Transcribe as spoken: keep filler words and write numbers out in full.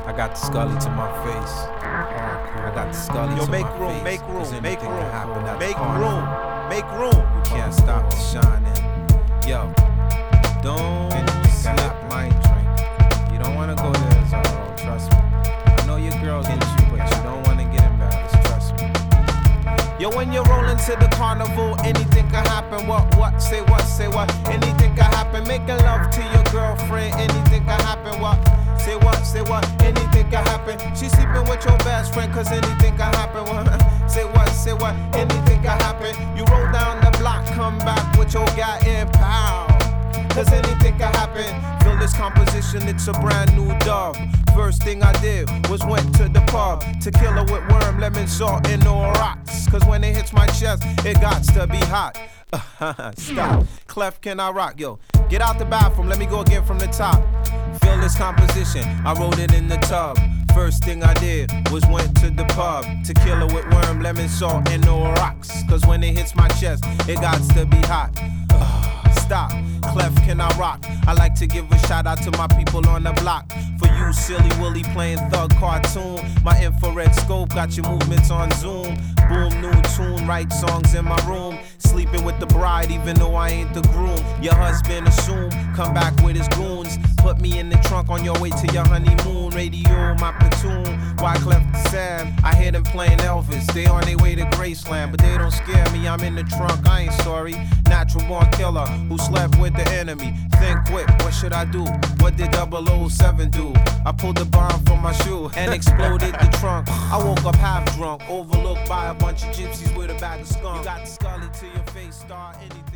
I got the Scully to my face. I got the Scully Yo, to make my room, face. make room, 'Cause make anything room, can happen at the make carnival. room, make room. You can't stop the shining. Yo, don't slip my drink. You don't wanna go there, Zorro, trust me. I know your girl gets you, but you don't wanna get embarrassed, trust me. Yo, when you're rolling to the carnival, anything can happen. What, what, say what, say what, anything can happen. Making love to your girlfriend, anything can happen. What, say what, say what, anything can happen. She's sleeping with your best friend, cause anything can happen. What, say what, say what, anything can happen. You roll down the block, come back with your guy in power. Cause anything can happen. Feel this composition, it's a brand new dub. First thing I did was went to the pub. Tequila with worm, lemon, salt, and no rocks. Cause when it hits my chest, it gots to be hot. Stop. Clef, can I rock? Yo, get out the bathroom, let me go again from the top. Feel this composition, I wrote it in the tub. First thing I did was went to the pub. Tequila with worm, lemon, salt, and no rocks. Cause when it hits my chest, it gots to be hot. Stop. Clef, can I rock? I like to give a shout out to my people on the block. For you, silly Willy playing thug cartoon. My infrared scope got your movements on Zoom. Boom, new tune, write songs in my room. Sleeping with the bride, even though I ain't the groom. Your husband assume, come back with his goons. Put me in the trunk on your way to your honeymoon. Radio, my platoon. Wyclef the Sam, I hear them playing Elvis. They on their way to Graceland, but they don't scare me. I'm in the trunk, I ain't sorry. Natural born killer who slept with the enemy. Think quick, what should I do? What did double oh seven do? I pulled the bomb from my shoe and exploded the trunk. I woke up half drunk, overlooked by a bunch of gypsies with a bag of skunk. You got the Scully to your face, star anything.